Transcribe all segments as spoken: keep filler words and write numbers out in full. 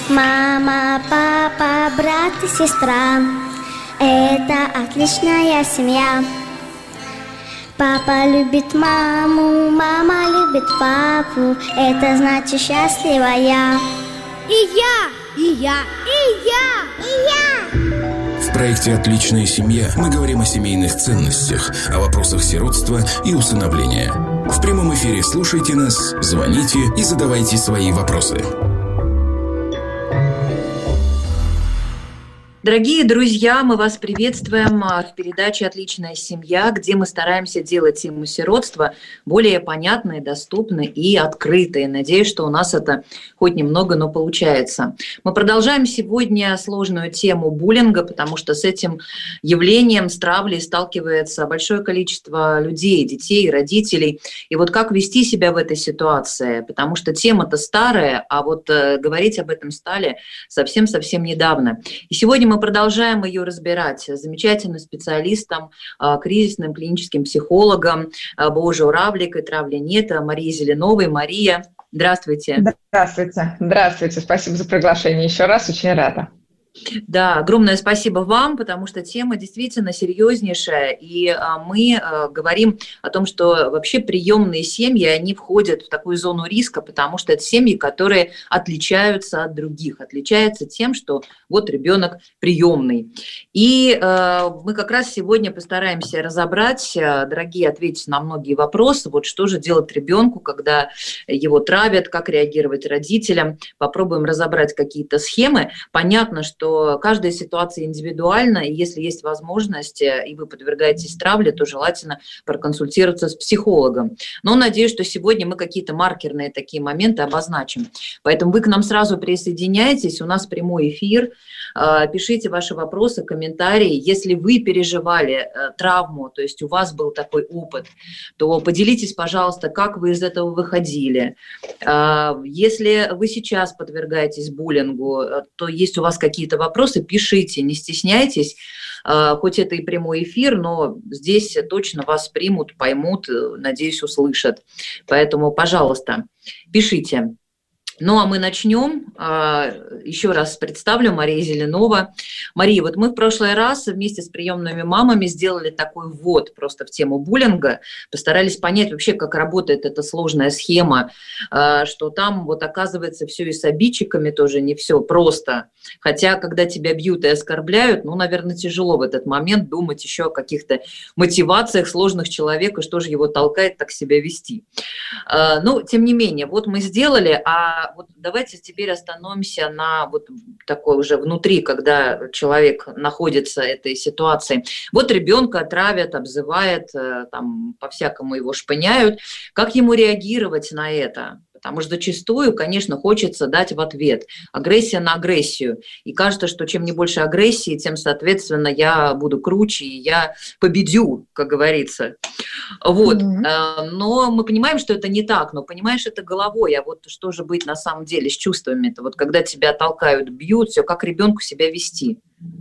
Мама, папа, брат и сестра – это отличная семья. Папа любит маму, мама любит папу, это значит счастлива я. И я, и я, и я, и я. В проекте «Отличная семья» мы говорим о семейных ценностях, о вопросах сиротства и усыновления. В прямом эфире слушайте нас, звоните и задавайте свои вопросы. Дорогие друзья, мы вас приветствуем в передаче «Отличная семья», где мы стараемся делать тему сиротства более понятной, доступной и открытой. Надеюсь, что у нас это хоть немного, но получается. Мы продолжаем сегодня сложную тему буллинга, потому что с этим явлением, с травлей сталкивается большое количество людей, детей, родителей. И вот как вести себя в этой ситуации, потому что тема-то старая, а вот э, говорить об этом стали совсем-совсем недавно. И сегодня мы продолжаем ее разбирать с замечательным специалистом, кризисным клиническим психологом Божией Равликой, травли нет, Марией Зеленовой. Мария, здравствуйте. Здравствуйте. Здравствуйте. Спасибо за приглашение еще раз. Очень рада. Да, огромное спасибо вам, потому что тема действительно серьезнейшая, и а, мы а, говорим о том, что вообще приемные семьи, они входят в такую зону риска, потому что это семьи, которые отличаются от других, отличаются тем, что вот ребенок приемный. И а, мы как раз сегодня постараемся разобрать, а, дорогие, ответить на многие вопросы, вот что же делать ребенку, когда его травят, как реагировать родителям, попробуем разобрать какие-то схемы. Понятно, что каждая ситуация индивидуальна, и если есть возможность, и вы подвергаетесь травле, то желательно проконсультироваться с психологом. Но надеюсь, что сегодня мы какие-то маркерные такие моменты обозначим. Поэтому вы к нам сразу присоединяйтесь, у нас прямой эфир, пишите ваши вопросы, комментарии. Если вы переживали травму, то есть у вас был такой опыт, то поделитесь, пожалуйста, как вы из этого выходили. Если вы сейчас подвергаетесь буллингу, то есть у вас какие-то вопросы, пишите, не стесняйтесь, хоть это и прямой эфир, но здесь точно вас примут, поймут, надеюсь, услышат. Поэтому, пожалуйста, пишите. Ну, а мы начнем. Еще раз представлю, Мария Зеленова. Мария, вот мы в прошлый раз вместе с приемными мамами сделали такой ввод просто в тему буллинга, постарались понять вообще, как работает эта сложная схема, что там вот оказывается все и с обидчиками тоже не все просто. Хотя, когда тебя бьют и оскорбляют, ну, наверное, тяжело в этот момент думать еще о каких-то мотивациях сложных человека, что же его толкает так себя вести. Ну, тем не менее, вот мы сделали, а вот давайте теперь остановимся на вот такой уже внутри, когда человек находится в этой ситуации. Вот ребенка травят, обзывают, там по-всякому его шпыняют. Как ему реагировать на это? Потому что зачастую, конечно, хочется дать в ответ. Агрессия на агрессию. И кажется, что чем не больше агрессии, тем, соответственно, я буду круче, и я победю, как говорится. Вот. Mm-hmm. Но мы понимаем, что это не так, но понимаешь, это головой. А вот что же быть на самом деле с чувствами-то? Вот когда тебя толкают, бьют, все, как ребенку себя вести?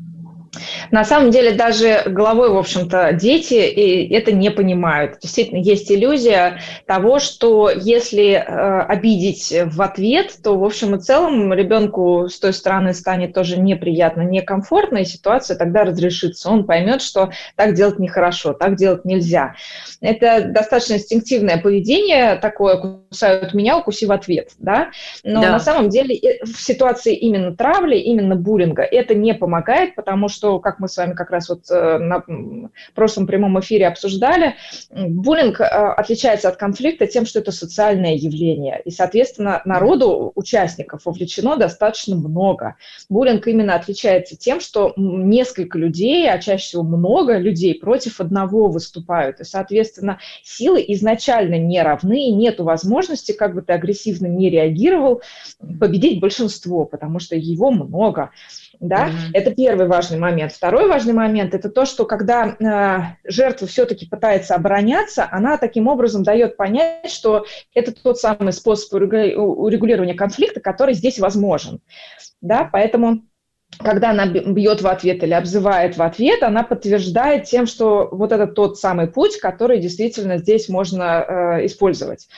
На самом деле даже головой, в общем-то, дети это не понимают. Действительно, есть иллюзия того, что если э, обидеть в ответ, то, в общем и целом, ребенку с той стороны станет тоже неприятно, некомфортно, и ситуация тогда разрешится. Он поймет, что так делать нехорошо, так делать нельзя. Это достаточно инстинктивное поведение, такое «кусают меня, укуси в ответ». Да? Но да. На самом деле в ситуации именно травли, именно буллинга это не помогает, потому что что, как мы с вами как раз вот на прошлом прямом эфире обсуждали, буллинг отличается от конфликта тем, что это социальное явление. И, соответственно, народу, участников вовлечено достаточно много. Буллинг именно отличается тем, что несколько людей, а чаще всего много людей против одного выступают. И, соответственно, силы изначально не равны, нет возможности, как бы ты агрессивно не реагировал, победить большинство, потому что его много. Да? Mm-hmm. Это первый важный момент. Второй важный момент – это то, что когда э, жертва все-таки пытается обороняться, она таким образом дает понять, что это тот самый способ урегулирования конфликта, который здесь возможен. Да? Поэтому, когда она бьет в ответ или обзывает в ответ, она подтверждает тем, что вот это тот самый путь, который действительно здесь можно э, использовать.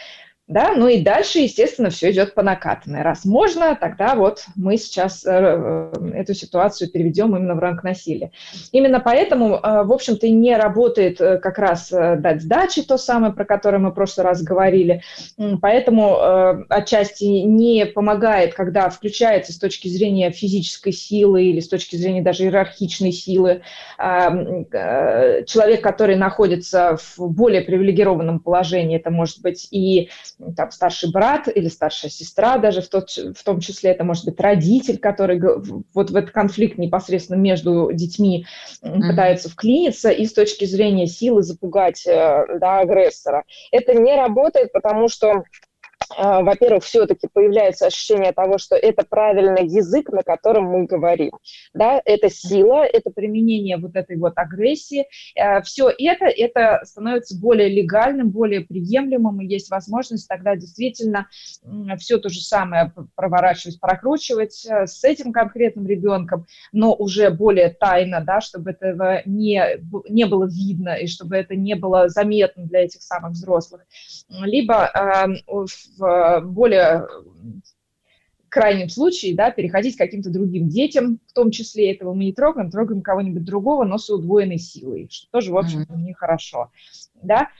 Да, ну и дальше, естественно, все идет по накатанной. Раз можно, тогда вот мы сейчас э, эту ситуацию переведем именно в ранг насилия. Именно поэтому, э, в общем-то, и не работает э, как раз э, дать сдачи, то самое, про которое мы в прошлый раз говорили. Поэтому э, отчасти не помогает, когда включается с точки зрения физической силы или с точки зрения даже иерархичной силы э, э, человек, который находится в более привилегированном положении, это может быть и там, старший брат или старшая сестра, даже в, тот, в том числе это может быть родитель, который вот в этот конфликт непосредственно между детьми mm-hmm. пытается вклиниться и с точки зрения силы запугать да, агрессора. Это не работает, потому что во-первых, все-таки появляется ощущение того, что это правильный язык, на котором мы говорим. Да? Это сила, это применение вот этой вот агрессии. Все это, это становится более легальным, более приемлемым, и есть возможность тогда действительно все то же самое проворачивать, прокручивать с этим конкретным ребенком, но уже более тайно, да, чтобы этого не, не было видно и чтобы это не было заметно для этих самых взрослых. Либо в более крайнем случае, да, переходить к каким-то другим детям, в том числе этого мы не трогаем, трогаем кого-нибудь другого, но с удвоенной силой, что тоже, в общем-то, mm-hmm. нехорошо. Да?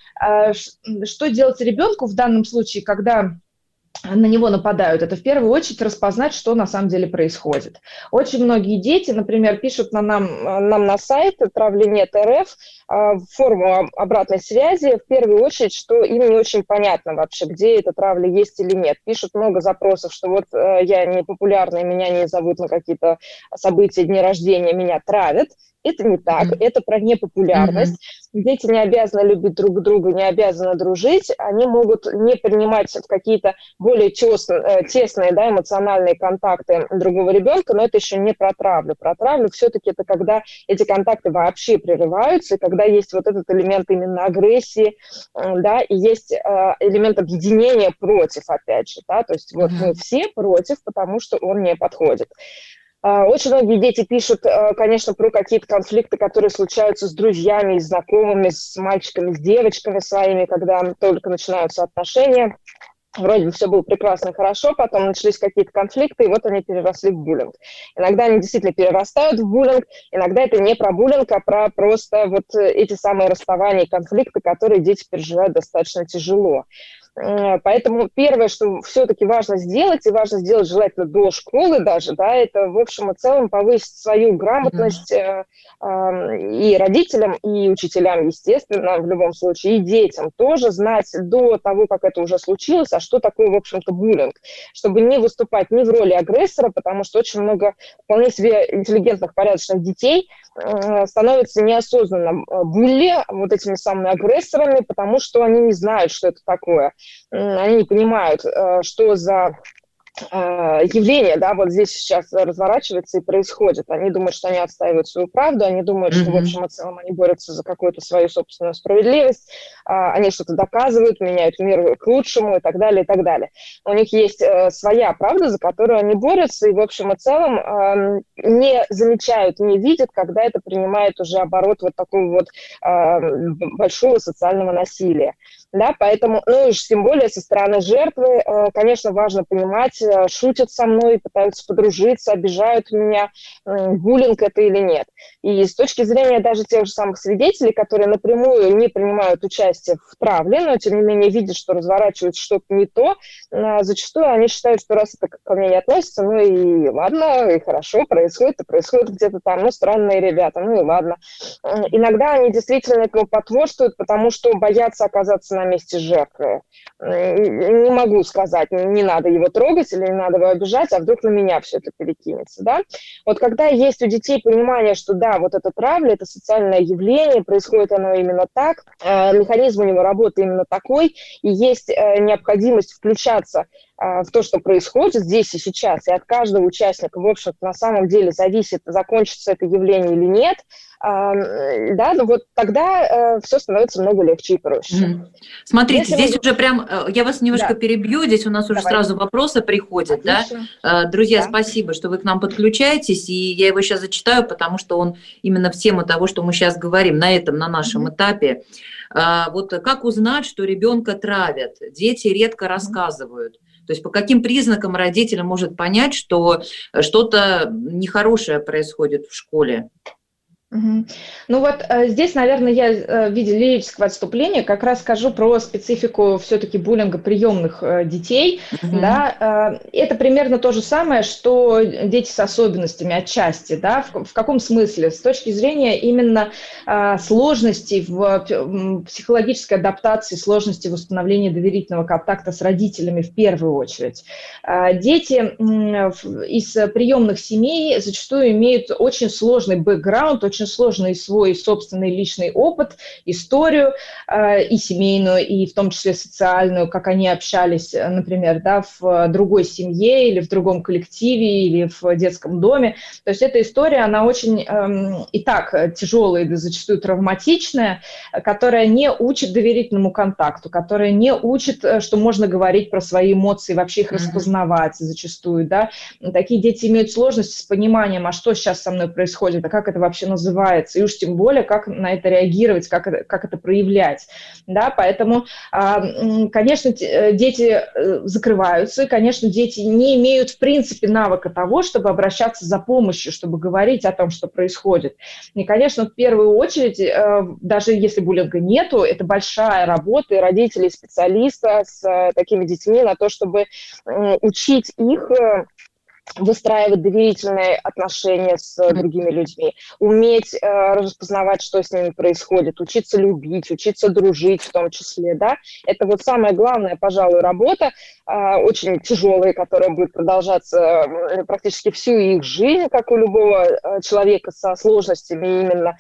Что делать ребенку в данном случае, когда на него нападают? Это в первую очередь распознать, что на самом деле происходит. Очень многие дети, например, пишут на нам, нам на сайт травлянет точка эр эф форму обратной связи, в первую очередь, что им не очень понятно вообще, где эта травля есть или нет. Пишут много запросов, что вот э, я не популярная, меня не зовут на какие-то события, дни рождения, меня травят. Это не так, mm-hmm. это про непопулярность. Mm-hmm. Дети не обязаны любить друг друга, не обязаны дружить, они могут не принимать в какие-то более тесные, тесные да, эмоциональные контакты другого ребенка, но это еще не про травлю. Про травлю все-таки это когда эти контакты вообще прерываются, и когда есть вот этот элемент именно агрессии, да, и есть элемент объединения против, опять же, да, то есть вот mm-hmm. мы все против, потому что он не подходит. Очень многие дети пишут, конечно, про какие-то конфликты, которые случаются с друзьями, с знакомыми, с мальчиками, с девочками своими, когда только начинаются отношения. Вроде бы все было прекрасно и хорошо, потом начались какие-то конфликты, и вот они переросли в буллинг. Иногда они действительно перерастают в буллинг, иногда это не про буллинг, а про просто вот эти самые расставания и конфликты, которые дети переживают достаточно тяжело. Поэтому первое, что все-таки важно сделать, и важно сделать желательно до школы даже, да, это в общем и целом повысить свою грамотность mm-hmm. э, и родителям, и учителям, естественно, в любом случае, и детям тоже знать до того, как это уже случилось, а что такое, в общем-то, буллинг, чтобы не выступать ни в роли агрессора, потому что очень много вполне себе интеллигентных, порядочных детей э, становятся неосознанно булли, вот этими самыми агрессорами, потому что они не знают, что это такое. Они не понимают, что за явление, да, вот здесь сейчас разворачивается и происходит. Они думают, что они отстаивают свою правду, они думают, mm-hmm. что, в общем и целом, они борются за какую-то свою собственную справедливость, они что-то доказывают, меняют мир к лучшему и так далее, и так далее. У них есть своя правда, за которую они борются, и, в общем и целом, не замечают, не видят, когда это принимает уже оборот вот такого вот большого социального насилия. Да, поэтому, ну и тем более со стороны жертвы, конечно, важно понимать, шутят со мной, пытаются подружиться, обижают меня, буллинг это или нет. И с точки зрения даже тех же самых свидетелей, которые напрямую не принимают участие в травле, но тем не менее видят, что разворачивается что-то не то, зачастую они считают, что раз это ко мне не относится, ну и ладно, и хорошо, происходит, и происходит где-то там, ну странные ребята, ну и ладно. Иногда они действительно этому потворствуют, потому что боятся оказаться на месте жертвы. Не могу сказать, не надо его трогать или не надо его обижать, а вдруг на меня все это перекинется, да? Вот когда есть у детей понимание, что да, вот эта травля, это социальное явление, происходит оно именно так, механизм у него работы именно такой, и есть необходимость включаться в то, что происходит здесь и сейчас, и от каждого участника, в общем-то, на самом деле зависит, закончится это явление или нет, да, ну вот тогда все становится много легче и проще. Mm. Смотрите, Если здесь мы... уже прям, я вас немножко да. перебью, здесь у нас уже Давай. сразу вопросы приходят, Отлично. да? Друзья, да. спасибо, что вы к нам подключаетесь, и я его сейчас зачитаю, потому что он именно в тему того, что мы сейчас говорим, на этом, на нашем mm-hmm. этапе. Вот как узнать, что ребенка травят? Дети редко mm-hmm. рассказывают. То есть по каким признакам родитель может понять, что что-то нехорошее происходит в школе? Угу. Ну вот э, здесь, наверное, я э, в виде лирического отступления как раз скажу про специфику все-таки буллинга приемных э, детей. Угу. Да, э, это примерно то же самое, что дети с особенностями отчасти. Да, в, в каком смысле? С точки зрения именно э, сложностей в, в психологической адаптации, сложностей в установлении доверительного контакта с родителями в первую очередь. Э, дети э, из приемных семей зачастую имеют очень сложный бэкграунд, очень очень сложный свой собственный личный опыт, историю э, и семейную, и в том числе социальную, как они общались, например, да, в другой семье или в другом коллективе или в детском доме. То есть эта история, она очень э, и так тяжелая, и зачастую травматичная, которая не учит доверительному контакту, которая не учит, что можно говорить про свои эмоции, вообще их mm-hmm. распознавать зачастую. Да. Такие дети имеют сложности с пониманием, а что сейчас со мной происходит, а как это вообще называется. Называется, и уж тем более, как на это реагировать, как это, как это проявлять. Да, поэтому, конечно, дети закрываются, и, конечно, дети не имеют, в принципе, навыка того, чтобы обращаться за помощью, чтобы говорить о том, что происходит. И, конечно, в первую очередь, даже если буллинга нету, это большая работа и родителей, и специалиста с такими детьми на то, чтобы учить их выстраивать доверительные отношения с другими людьми, уметь э, распознавать, что с ними происходит, учиться любить, учиться дружить в том числе, да. Это вот самая главная, пожалуй, работа, э, очень тяжелая, которая будет продолжаться э, практически всю их жизнь, как у любого э, человека со сложностями именно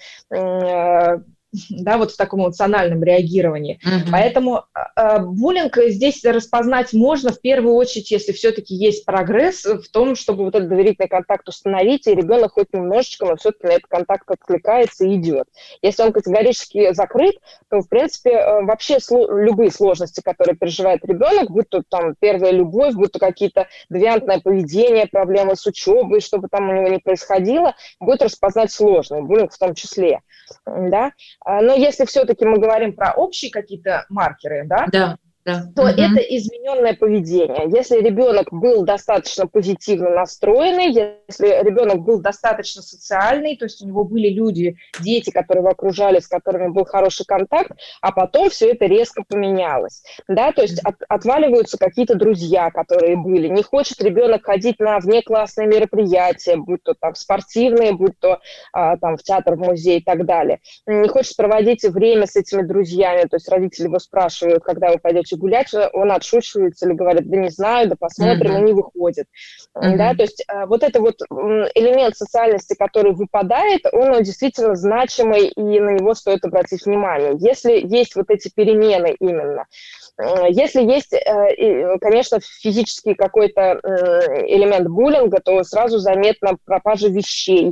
э, да, вот в таком эмоциональном реагировании. Uh-huh. Поэтому э, буллинг здесь распознать можно в первую очередь, если все-таки есть прогресс в том, чтобы вот этот доверительный контакт установить, и ребенок хоть немножечко, но все-таки на этот контакт откликается и идет. Если он категорически закрыт, то, в принципе, э, вообще сло- любые сложности, которые переживает ребенок, будь то там первая любовь, будь то какие-то девиантное поведение, проблемы с учебой, что бы там у него ни происходило, будет распознать сложно, буллинг в том числе. Да? Но если все-таки мы говорим про общие какие-то маркеры, да, да, да. то угу. это измененное поведение. Если ребенок был достаточно позитивно настроенный, если ребенок был достаточно социальный, то есть у него были люди, дети, которые его окружали, с которыми был хороший контакт, а потом все это резко поменялось. Да? То есть от, отваливаются какие-то друзья, которые были. Не хочет ребенок ходить на внеклассные мероприятия, будь то там спортивные, будь то а, там, в театр, в музей и так далее. Не хочет проводить время с этими друзьями, то есть родители его спрашивают, когда вы пойдете гулять, он отшучивается или говорит, да не знаю, да посмотрим, mm-hmm. и не выходит. Mm-hmm. Да, то есть вот это вот элемент социальности, который выпадает, он действительно значимый, и на него стоит обратить внимание. Если есть вот эти перемены именно, если есть, конечно, физический какой-то элемент буллинга, то сразу заметна пропажа вещей,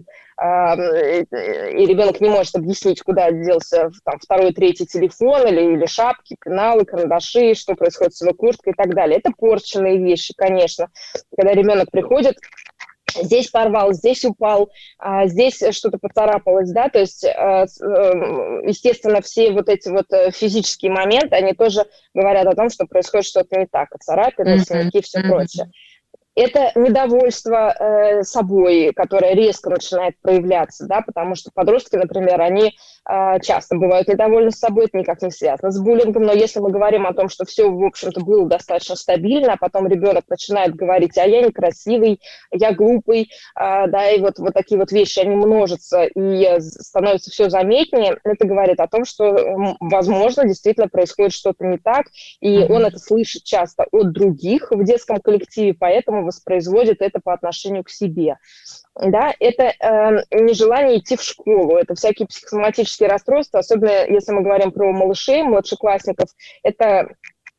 и ребенок не может объяснить, куда делся там, второй, третий телефон, или, или шапки, пеналы, карандаши, что происходит с его курткой и так далее. Это порченные вещи, конечно. Когда ребенок приходит, здесь порвал, здесь упал, здесь что-то поцарапалось, да, то есть, естественно, все вот эти вот физические моменты, они тоже говорят о том, что происходит что-то не так, царапины, синяки и все прочее. Это недовольство э, собой, которое резко начинает проявляться, да, потому что подростки, например, они э, часто бывают недовольны собой, это никак не связано с буллингом, но если мы говорим о том, что все, в общем-то, было достаточно стабильно, а потом ребенок начинает говорить, а я некрасивый, я глупый, э, да, и вот, вот такие вот вещи, они множатся и становятся все заметнее, это говорит о том, что, возможно, действительно происходит что-то не так, и он это слышит часто от других в детском коллективе, поэтому воспроизводит это по отношению к себе. Да, это э, нежелание идти в школу, это всякие психосоматические расстройства, особенно если мы говорим про малышей, младшеклассников, это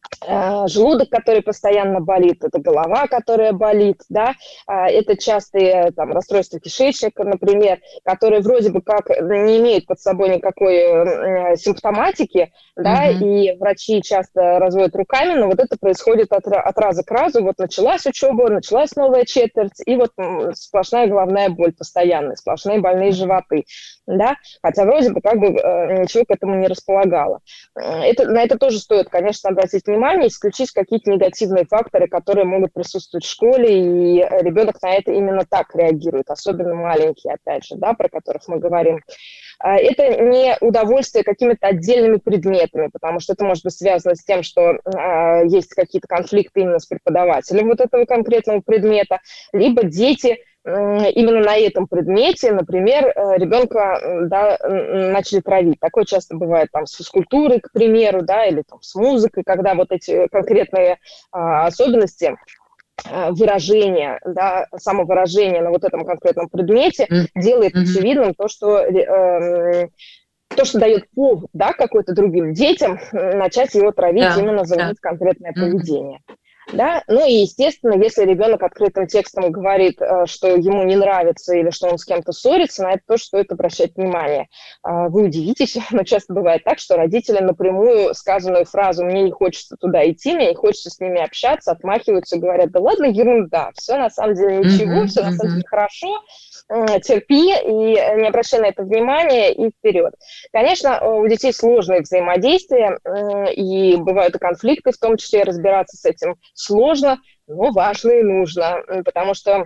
желудок, который постоянно болит, это голова, которая болит, да, это частые там, расстройства кишечника, например, которые вроде бы как не имеют под собой никакой симптоматики, да, uh-huh. и врачи часто разводят руками, но вот это происходит от, от раза к разу, вот началась учеба, началась новая четверть, и вот сплошная головная боль постоянная, сплошные больные животы, да, хотя вроде бы как бы ничего к этому не располагало. Это, на это тоже стоит, конечно, обратить внимание, исключить какие-то негативные факторы, которые могут присутствовать в школе, и ребенок на это именно так реагирует, особенно маленькие, опять же, да, про которых мы говорим. Это не удовольствие какими-то отдельными предметами, потому что это может быть связано с тем, что э, есть какие-то конфликты именно с преподавателем вот этого конкретного предмета, либо дети э, именно на этом предмете, например, э, ребенка э, да, начали травить. Такое часто бывает там с физкультурой, к примеру, да, или там с музыкой, когда вот эти конкретные э, особенности выражение, да, самовыражение на вот этом конкретном предмете mm-hmm. делает mm-hmm. очевидным то, что, э, то, что дает повод, да, какой-то другим детям начать его травить yeah. именно за yeah. конкретное mm-hmm. поведение. Да? Ну и, естественно, если ребенок открытым текстом говорит, что ему не нравится или что он с кем-то ссорится, на это тоже стоит обращать внимание. Вы удивитесь, но часто бывает так, что родители напрямую сказанную фразу «мне не хочется туда идти, мне не хочется с ними общаться», отмахиваются и говорят: да ладно, ерунда, все на самом деле ничего, mm-hmm, все на самом деле хорошо, терпи и не обращай на это внимания и вперед. Конечно, у детей сложные взаимодействия, и бывают и конфликты, в том числе разбираться с этим сложно, но важно и нужно, потому что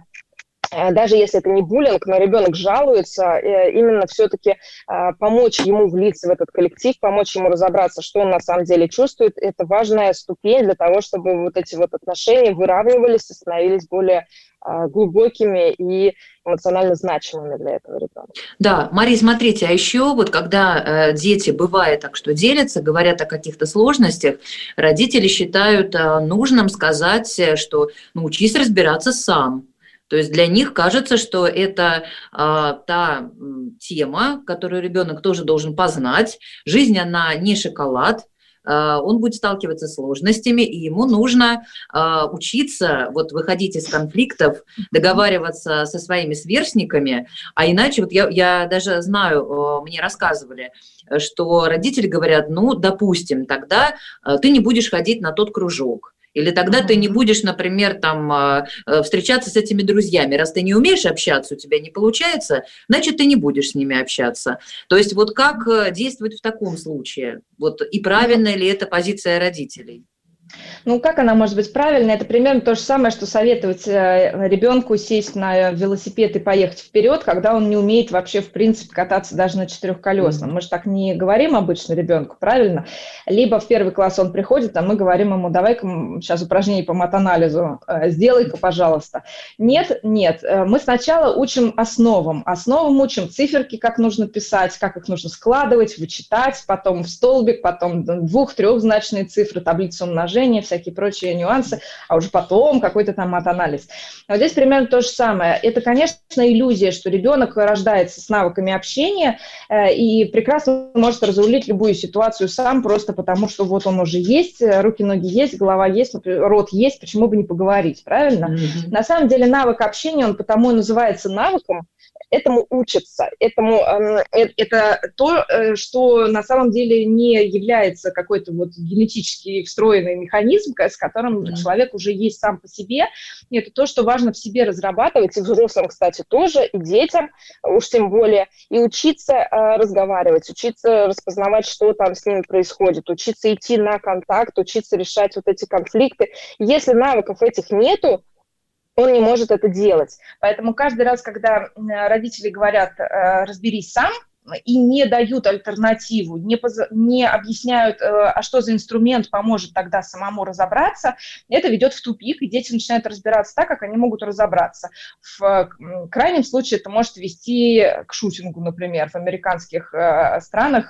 даже если это не буллинг, но ребенок жалуется, именно все-таки помочь ему влиться в этот коллектив, помочь ему разобраться, что он на самом деле чувствует, это важная ступень для того, чтобы вот эти вот отношения выравнивались и становились более глубокими и эмоционально значимыми для этого ребенка. Да, Мария, смотрите, а еще вот когда э, дети, бывает так, что делятся, говорят о каких-то сложностях, родители считают э, нужным сказать, что научись разбираться сам. То есть для них кажется, что это э, та э, тема, которую ребенок тоже должен познать. Жизнь, она не шоколад. Он будет сталкиваться с сложностями, и ему нужно э, учиться вот, выходить из конфликтов, договариваться со своими сверстниками, а иначе, вот я, я даже знаю, э, мне рассказывали, что родители говорят: ну, допустим, тогда э, ты не будешь ходить на тот кружок, или тогда mm-hmm. ты не будешь, например, там, встречаться с этими друзьями. Раз ты не умеешь общаться, у тебя не получается, значит, ты не будешь с ними общаться. То есть вот как действовать в таком случае? Вот и правильно mm-hmm. ли это позиция родителей? Ну, как она может быть правильной? Это примерно то же самое, что советовать ребенку сесть на велосипед и поехать вперед, когда он не умеет вообще, в принципе, кататься даже на четырехколесном. Mm-hmm. Мы же так не говорим обычно ребенку, правильно? Либо в первый класс он приходит, а мы говорим ему: давай-ка сейчас упражнение по матанализу, сделай-ка, пожалуйста. Нет, нет. Мы сначала учим основам. Основам учим циферки, как нужно писать, как их нужно складывать, вычитать, потом в столбик, потом двух-трехзначные цифры, таблицу умножения, всякие прочие нюансы, а уже потом какой-то там мат-анализ. Вот здесь примерно то же самое. Это, конечно, иллюзия, что ребенок рождается с навыками общения э, и прекрасно может разрулить любую ситуацию сам, просто потому что вот он уже есть, руки, ноги есть, голова есть, рот есть, почему бы не поговорить, правильно? Mm-hmm. На самом деле навык общения, он потому и называется навыком, этому учатся. Этому, э, это то, что на самом деле не является какой-то вот генетически встроенный механизм, с которым mm-hmm. человек уже есть сам по себе. И это то, что важно в себе разрабатывать, и взрослым, кстати, тоже, и детям, уж тем более, и учиться э, разговаривать, учиться распознавать, что там с ними происходит, учиться идти на контакт, учиться решать вот эти конфликты. Если навыков этих нету, он не может это делать. Поэтому каждый раз, когда родители говорят «разберись сам», и не дают альтернативу, не, поз- не объясняют, а что за инструмент поможет тогда самому разобраться, это ведет в тупик, и дети начинают разбираться так, как они могут разобраться. В крайнем случае это может вести к шутингу, например. В американских странах,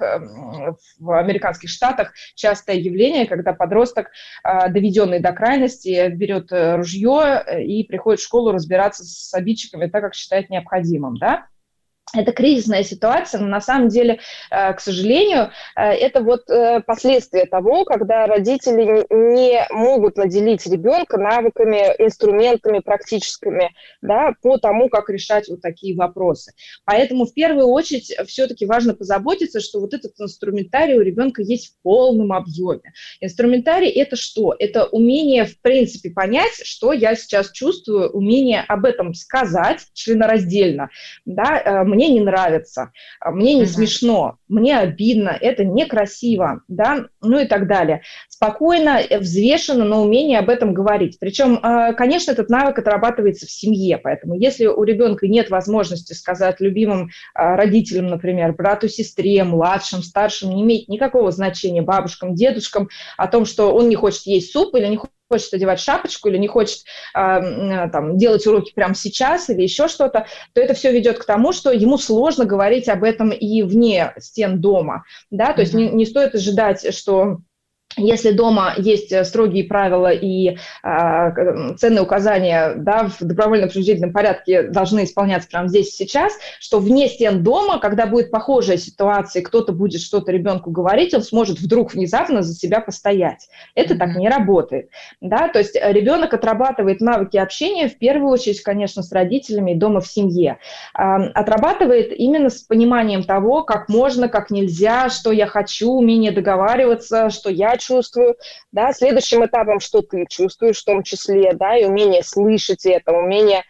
в американских штатах частое явление, когда подросток, доведенный до крайности, берет ружье и приходит в школу разбираться с обидчиками так, как считает необходимым, да? Это кризисная ситуация, но на самом деле, к сожалению, это вот последствия того, когда родители не могут наделить ребенка навыками, инструментами практическими, да, по тому, как решать вот такие вопросы. Поэтому в первую очередь все-таки важно позаботиться, что вот этот инструментарий у ребенка есть в полном объеме. Инструментарий – это что? Это умение, в принципе, понять, что я сейчас чувствую, умение об этом сказать членораздельно, да, мне не нравится, мне не uh-huh. смешно, мне обидно, это некрасиво, да, ну и так далее. Спокойно, взвешенно, но умение об этом говорить. Причем, конечно, этот навык отрабатывается в семье, поэтому если у ребенка нет возможности сказать любимым родителям, например, брату, сестре, младшим, старшим, не имеет никакого значения, бабушкам, дедушкам, о том, что он не хочет есть суп или не хочет хочет одевать шапочку или не хочет э, там, делать уроки прямо сейчас или еще что-то, то это все ведет к тому, что ему сложно говорить об этом и вне стен дома. Да? То mm-hmm. есть не, не стоит ожидать, что если дома есть строгие правила и э, ценные указания, да, в добровольно-принудительном порядке должны исполняться прямо здесь и сейчас, что вне стен дома, когда будет похожая ситуация, и кто-то будет что-то ребенку говорить, он сможет вдруг внезапно за себя постоять. Это mm-hmm. так не работает. Да? То есть ребенок отрабатывает навыки общения, в первую очередь, конечно, с родителями и дома в семье. Э, отрабатывает именно с пониманием того, как можно, как нельзя, что я хочу, умение договариваться, что я чувствую, да, следующим этапом, что ты чувствуешь в том числе, да, и умение слышать это, умение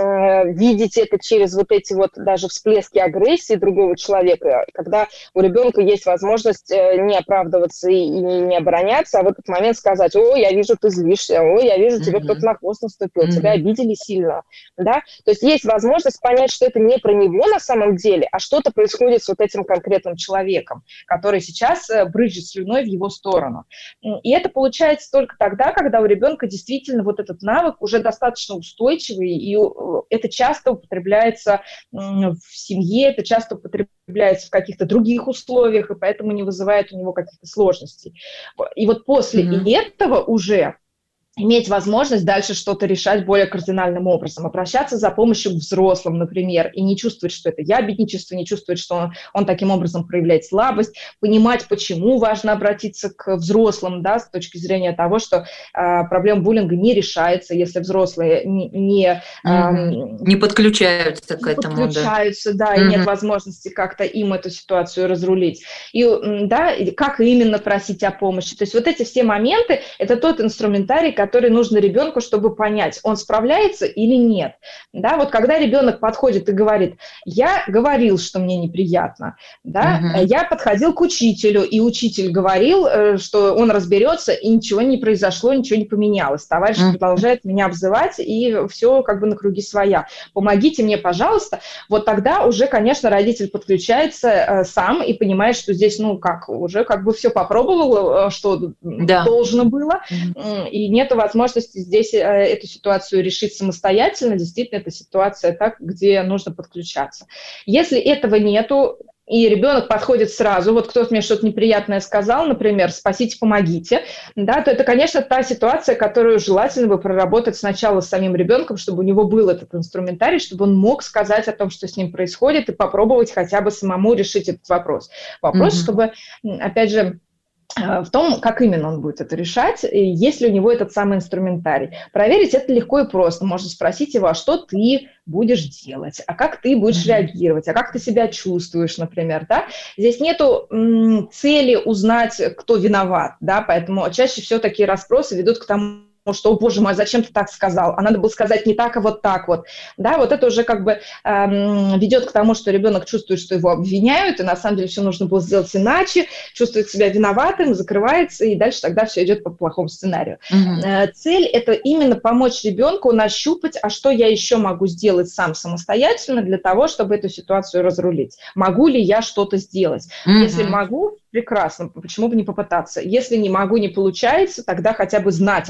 э, видеть это через вот эти вот даже всплески агрессии другого человека, когда у ребенка есть возможность э, не оправдываться и, и не обороняться, а в этот момент сказать: о, я вижу, ты злишься, о, я вижу, тебе mm-hmm. кто-то на хвост наступил, mm-hmm. тебя обидели сильно, да, то есть есть возможность понять, что это не про него на самом деле, а что-то происходит с вот этим конкретным человеком, который сейчас э, брызжет слюной в его сторону. И это получается только тогда, когда у ребенка действительно вот этот навык уже достаточно устойчивый, и это часто употребляется в семье, это часто употребляется в каких-то других условиях, и поэтому не вызывает у него каких-то сложностей. И вот после mm-hmm. этого уже иметь возможность дальше что-то решать более кардинальным образом, обращаться за помощью к взрослым, например, и не чувствовать, что это ябедничество, не чувствовать, что он, он таким образом проявляет слабость, понимать, почему важно обратиться к взрослым, да, с точки зрения того, что э, проблема буллинга не решается, если взрослые не, не, э, не подключаются к этому. Не подключаются, да, да mm-hmm. и нет возможности как-то им эту ситуацию разрулить. И, да, как именно просить о помощи. То есть вот эти все моменты – это тот инструментарий, который который нужно ребенку, чтобы понять, он справляется или нет. Да, вот когда ребенок подходит и говорит: я говорил, что мне неприятно, да, uh-huh. я подходил к учителю, и учитель говорил, что он разберется, и ничего не произошло, ничего не поменялось. Товарищ uh-huh. продолжает меня обзывать, и все как бы на круги своя. Помогите мне, пожалуйста. Вот тогда уже, конечно, родитель подключается э, сам и понимает, что здесь, ну, как, уже как бы все попробовал, что да. должно было, uh-huh. и нет возможности здесь э, эту ситуацию решить самостоятельно. Действительно, это ситуация так, где нужно подключаться. Если этого нету, и ребенок подходит сразу, вот кто-то мне что-то неприятное сказал, например, спасите, помогите, да, то это, конечно, та ситуация, которую желательно бы проработать сначала с самим ребенком, чтобы у него был этот инструментарий, чтобы он мог сказать о том, что с ним происходит, и попробовать хотя бы самому решить этот вопрос. Вопрос, mm-hmm. чтобы, опять же, в том, как именно он будет это решать, и есть ли у него этот самый инструментарий. Проверить это легко и просто. Можно спросить его: а что ты будешь делать, а как ты будешь mm-hmm. реагировать, а как ты себя чувствуешь, например, да? Здесь нету м, цели узнать, кто виноват, да, поэтому чаще всего такие расспросы ведут к тому, что, о, боже мой, зачем ты так сказал? А надо было сказать не так, а вот так вот. Да, вот это уже как бы эм, ведет к тому, что ребенок чувствует, что его обвиняют, и на самом деле все нужно было сделать иначе, чувствует себя виноватым, закрывается, и дальше тогда все идет по плохому сценарию. Mm-hmm. Э, цель – это именно помочь ребенку нащупать, а что я еще могу сделать сам самостоятельно для того, чтобы эту ситуацию разрулить. Могу ли я что-то сделать? Mm-hmm. Если могу, прекрасно, почему бы не попытаться? Если не могу, не получается, тогда хотя бы знать о том, что я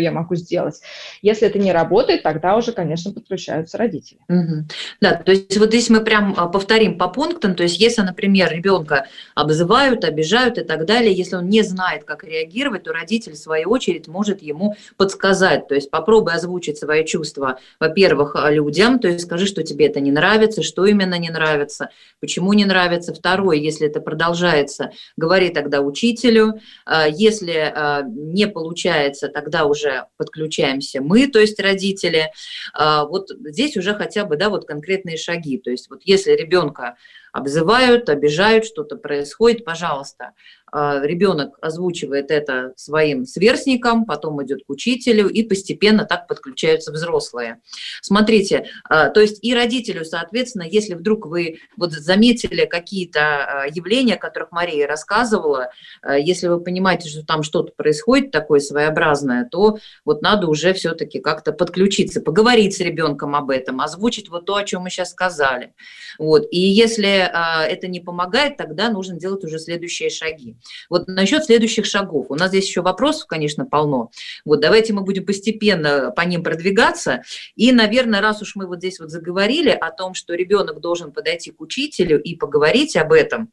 я могу сделать. Если это не работает, тогда уже, конечно, подключаются родители. Угу. Да, то есть вот здесь мы прям повторим по пунктам, то есть если, например, ребенка обзывают, обижают и так далее, если он не знает, как реагировать, то родитель, в свою очередь, может ему подсказать, то есть попробуй озвучить свои чувства, во-первых, людям, то есть скажи, что тебе это не нравится, что именно не нравится, почему не нравится. Второе, если это продолжается, говори тогда учителю. Если не получается, тогда уже подключаемся мы, то есть родители. Вот здесь уже хотя бы, да, вот конкретные шаги. То есть вот если ребенка обзывают, обижают, что-то происходит, пожалуйста, ребенок озвучивает это своим сверстникам, потом идет к учителю, и постепенно так подключаются взрослые. Смотрите, то есть и родителю, соответственно, если вдруг вы вот заметили какие-то явления, о которых Мария рассказывала, если вы понимаете, что там что-то происходит такое своеобразное, то вот надо уже все-таки как-то подключиться, поговорить с ребенком об этом, озвучить вот то, о чем мы сейчас сказали. Вот. И если это не помогает, тогда нужно делать уже следующие шаги. Вот насчет следующих шагов. У нас здесь еще вопросов, конечно, полно. Вот давайте мы будем постепенно по ним продвигаться. И, наверное, раз уж мы вот здесь вот заговорили о том, что ребенок должен подойти к учителю и поговорить об этом,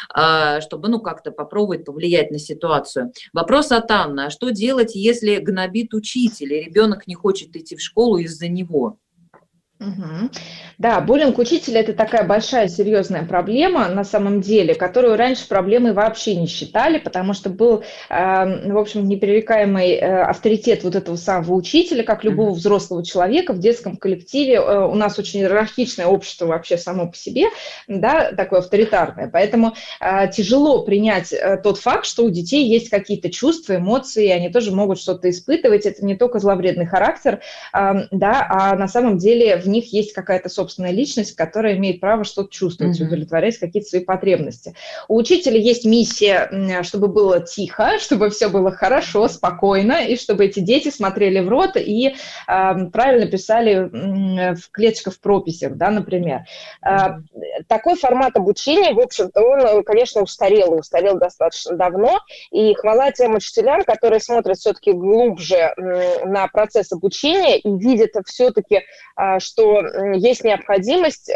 чтобы, ну, как-то попробовать повлиять на ситуацию. Вопрос от Анны. А что делать, если гнобит учитель, и ребенок не хочет идти в школу из-за него? Угу. Да, буллинг учителя – это такая большая серьезная проблема на самом деле, которую раньше проблемой вообще не считали, потому что был, э, в общем, непререкаемый э, авторитет вот этого самого учителя, как любого взрослого человека в детском коллективе. Э, у нас очень иерархичное общество вообще само по себе, да, такое авторитарное, поэтому э, тяжело принять э, тот факт, что у детей есть какие-то чувства, эмоции, они тоже могут что-то испытывать. Это не только зловредный характер, э, да, а на самом деле в них есть какая-то собственная личность, которая имеет право что-то чувствовать, mm-hmm. удовлетворять какие-то свои потребности. У учителя есть миссия, чтобы было тихо, чтобы все было хорошо, спокойно, и чтобы эти дети смотрели в рот и э, правильно писали э, в клеточках в прописях, да, например. Mm-hmm. Э, такой формат обучения, в общем-то, он, конечно, устарел, устарел достаточно давно, и хвала тем учителям, которые смотрят все-таки глубже э, на процесс обучения и видят все-таки, э, что что есть необходимость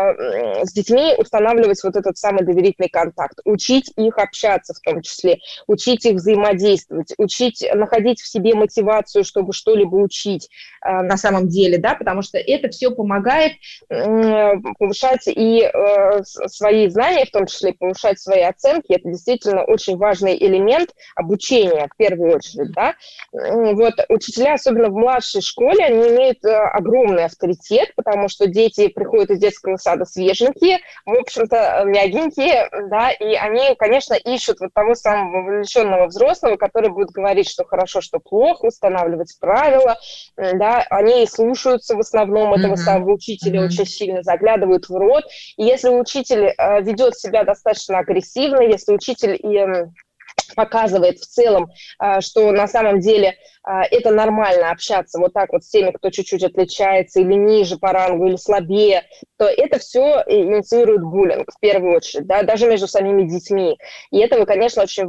э, с детьми устанавливать вот этот самый доверительный контакт, учить их общаться в том числе, учить их взаимодействовать, учить находить в себе мотивацию, чтобы что-либо учить э, на самом деле, да, потому что это все помогает э, повышать и э, свои знания, в том числе повышать свои оценки. Это действительно очень важный элемент обучения, в первую очередь, да. Вот учителя, особенно в младшей школе, они имеют э, огромный авторитет, потому что дети приходят из детского сада свеженькие, в общем-то, мягенькие, да, и они, конечно, ищут вот того самого вовлеченного взрослого, который будет говорить, что хорошо, что плохо, устанавливать правила, да, они слушаются в основном этого mm-hmm. самого учителя, mm-hmm. очень сильно заглядывают в рот, и если учитель э, ведет себя достаточно агрессивно, если учитель и э, показывает в целом, что на самом деле это нормально общаться вот так вот с теми, кто чуть-чуть отличается или ниже по рангу, или слабее, то это все инициирует буллинг в первую очередь, да, даже между самими детьми. И этого, конечно, очень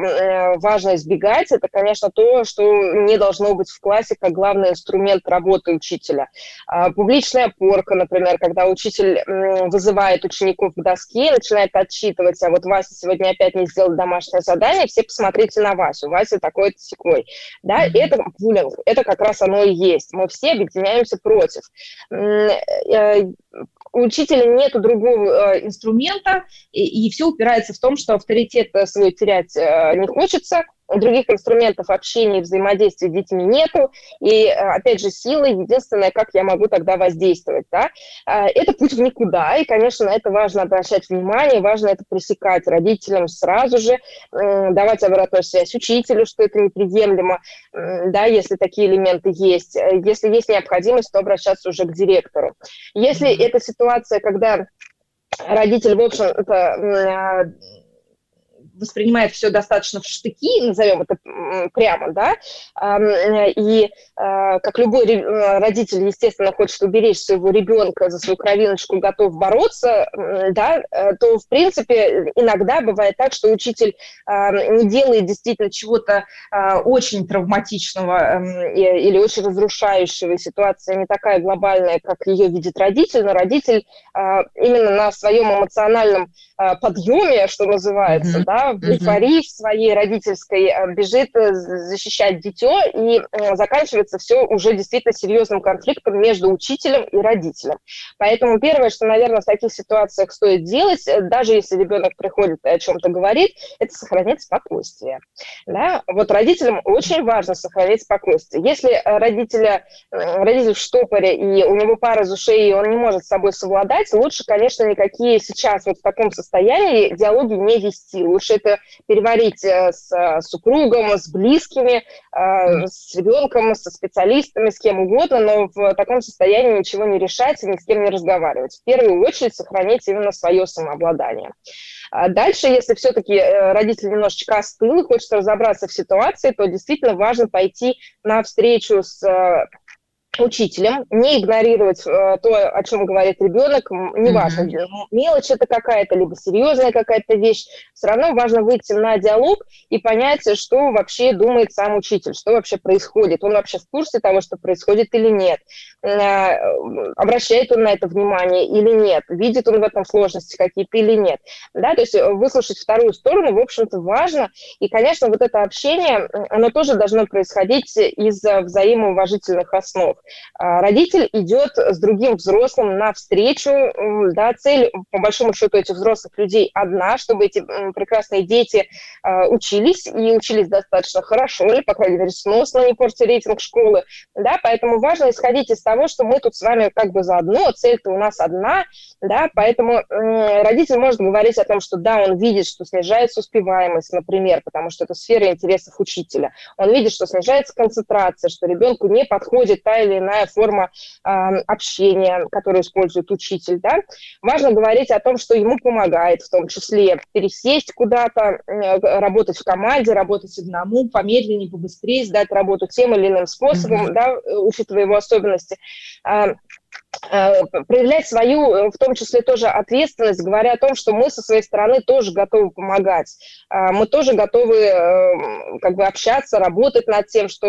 важно избегать. Это, конечно, то, что не должно быть в классе как главный инструмент работы учителя. Публичная порка, например, когда учитель вызывает учеников к доске и начинает отчитывать, а вот Вася сегодня опять не сделал домашнее задание, все посмотрите на Васю, Вася такой-то секой. Да, mm-hmm. это буллинг, это как раз оно и есть. Мы все объединяемся против. У учителя нет другого инструмента, и, и все упирается в том, что авторитет свой терять не хочется, других инструментов общения и взаимодействия с детьми нету, и, опять же, сила единственное, как я могу тогда воздействовать, да, это путь в никуда, и, конечно, на это важно обращать внимание, важно это пресекать родителям сразу же, давать обратную связь учителю, что это неприемлемо, да, если такие элементы есть, если есть необходимость, то обращаться уже к директору. Если mm-hmm. это ситуация, когда родитель, в общем-то, воспринимает все достаточно в штыки, назовем это прямо, да, и как любой родитель, естественно, хочет уберечь своего ребенка за свою кровиночку, готов бороться, да, то, в принципе, иногда бывает так, что учитель не делает действительно чего-то очень травматичного или очень разрушающего, ситуация не такая глобальная, как ее видит родитель, но родитель именно на своем эмоциональном подъеме, что называется, mm-hmm. да, в эйфории в своей родительской бежит защищать дитё, и заканчивается все уже действительно серьезным конфликтом между учителем и родителем. Поэтому первое, что, наверное, в таких ситуациях стоит делать, даже если ребенок приходит и о чем-то говорит, это сохранять спокойствие. Да? Вот родителям очень важно сохранять спокойствие. Если родителя, родитель в штопоре, и у него пар из ушей, и он не может с собой совладать, лучше, конечно, никакие сейчас вот в таком состоянии диалоги не вести. Лучше это переварить с супругом, с близкими, с ребенком, со специалистами, с кем угодно, но в таком состоянии ничего не решать и ни с кем не разговаривать. В первую очередь сохранить именно свое самообладание. Дальше, если все-таки родитель немножечко остыл и хочет разобраться в ситуации, то действительно важно пойти на встречу с учителем, не игнорировать э, то, о чем говорит ребенок, неважно, mm-hmm. мелочь это какая-то, либо серьезная какая-то вещь, все равно важно выйти на диалог и понять, что вообще думает сам учитель, что вообще происходит, он вообще в курсе того, что происходит или нет, э, обращает он на это внимание или нет, видит он в этом сложности какие-то или нет, да, то есть выслушать вторую сторону, в общем-то, важно, и, конечно, вот это общение, оно тоже должно происходить из взаимоуважительных основ. Родитель идет с другим взрослым навстречу, да, цель, по большому счету, этих взрослых людей одна, чтобы эти прекрасные дети учились, и учились достаточно хорошо, или, по крайней мере, сносно, не портя рейтинг школы, да, поэтому важно исходить из того, что мы тут с вами как бы заодно, цель-то у нас одна, да, поэтому родитель может говорить о том, что да, он видит, что снижается успеваемость, например, потому что это сфера интересов учителя, он видит, что снижается концентрация, что ребенку не подходит та или иная форма э, общения, которую использует учитель, да. Важно говорить о том, что ему помогает, в том числе пересесть куда-то, э, работать в команде, работать одному, помедленнее, побыстрее, сдать работу тем или иным способом, mm-hmm. да, учитывая его особенности. Э, проявлять свою, в том числе, тоже ответственность, говоря о том, что мы со своей стороны тоже готовы помогать. Мы тоже готовы как бы общаться, работать над тем, что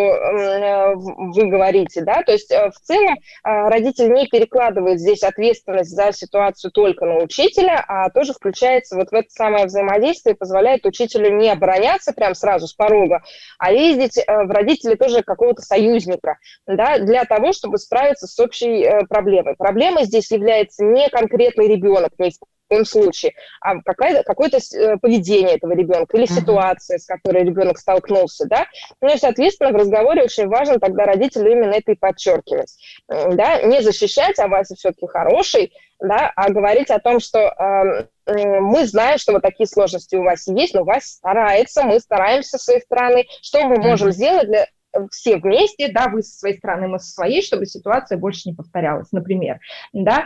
вы говорите. Да? То есть в целом родитель не перекладывает здесь ответственность за ситуацию только на учителя, а тоже включается вот в это самое взаимодействие и позволяет учителю не обороняться прям сразу с порога, а ездить в родители тоже какого-то союзника, да, для того, чтобы справиться с общей проблемой. Проблемой здесь является не конкретный ребенок, ни в коем случае, а какое-то поведение этого ребенка или ситуация, с которой ребенок столкнулся, да. Ну и, соответственно, в разговоре очень важно тогда родителю именно это и подчеркивать, да, не защищать, а Вася все-таки хороший, да, а говорить о том, что э, э, мы знаем, что вот такие сложности у Васи есть, но Вася старается, мы стараемся со своей стороны, что мы можем mm-hmm. сделать для все вместе, да, вы со своей стороны, мы со своей, чтобы ситуация больше не повторялась, например, да.